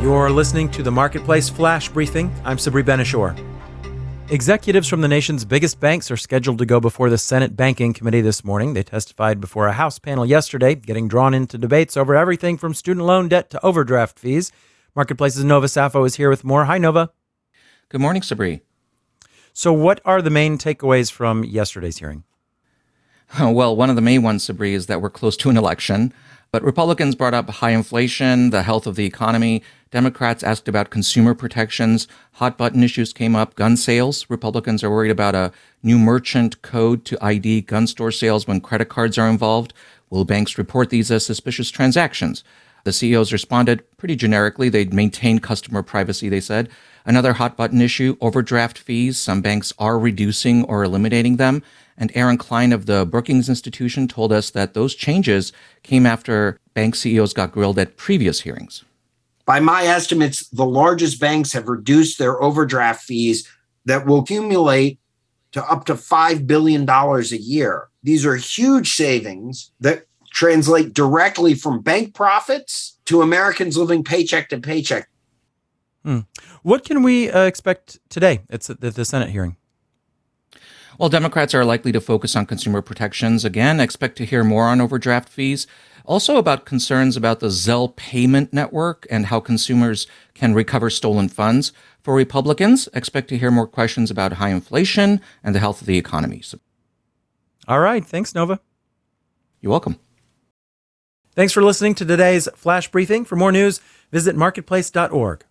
You're listening to the Marketplace Flash Briefing. I'm Sabri Ben-Achour. Executives from the nation's biggest banks are scheduled to go before the Senate Banking Committee this morning. They testified before a House panel yesterday, getting drawn into debates over everything from student loan debt to overdraft fees. Marketplace's Nova Safo is here with more. Hi, Nova. Good morning, Sabri. So what are the main takeaways from yesterday's hearing? Well, one of the main ones, Sabri, is that we're close to an election. But Republicans brought up high inflation, the health of the economy. Democrats asked about consumer protections. Hot button issues came up. Gun sales. Republicans are worried about a new merchant code to ID gun store sales when credit cards are involved. Will banks report these as suspicious transactions? The CEOs responded pretty generically. They'd maintain customer privacy, they said. Another hot button issue, overdraft fees. Some banks are reducing or eliminating them. And Aaron Klein of the Brookings Institution told us that those changes came after bank CEOs got grilled at previous hearings. By my estimates, the largest banks have reduced their overdraft fees that will accumulate to up to $5 billion a year. These are huge savings that translate directly from bank profits to Americans living paycheck to paycheck. What can we expect today at the Senate hearing? Well, Democrats are likely to focus on consumer protections. Again, expect to hear more on overdraft fees. Also about concerns about the Zelle payment network and how consumers can recover stolen funds. For Republicans, expect to hear more questions about high inflation and the health of the economy. All right. Thanks, Nova. You're welcome. Thanks for listening to today's Flash Briefing. For more news, visit marketplace.org.